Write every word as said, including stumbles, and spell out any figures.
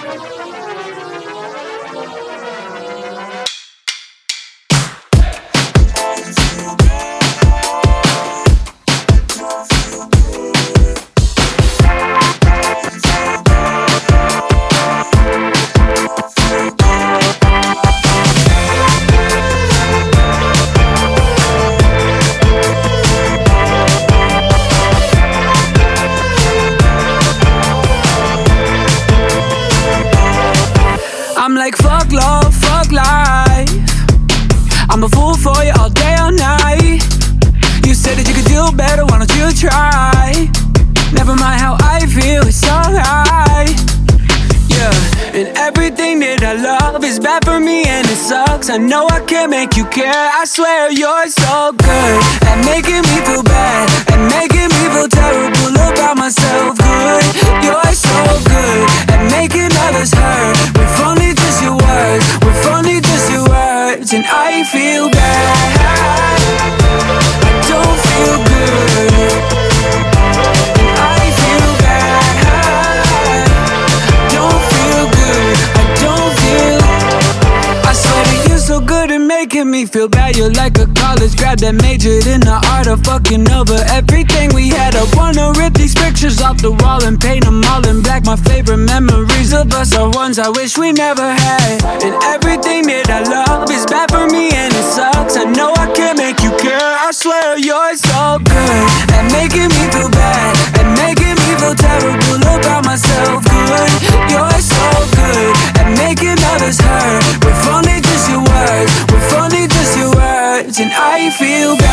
I'm like fuck love, fuck life. I'm a fool for you all day, all night. You said that you could do better, why don't you try? Never mind how I feel, it's alright. Yeah, and everything that I love is bad for me and it sucks. I know I can't make you care, I swear you're so good at making me feel bad, at making me feel terrible about myself. Good, you're so good at making others hurt with only just your words, with only just your words. And I feel bad, I don't feel good. And I feel bad, don't feel good, I don't feel. I swear that you're so good at making me feel bad. You're like a college grad that majored in the art of fucking over everything we had. I wanna rip these pictures off the wall and paint them all in black. My favorite memories of us are ones I wish we never had. And everything that I love is bad for me and it sucks. I know I can't make you care, I swear you're so good at making me feel bad, at making me feel terrible about myself. Good, you're so good at making others hurt with only just your words, with only just your words. And I feel bad,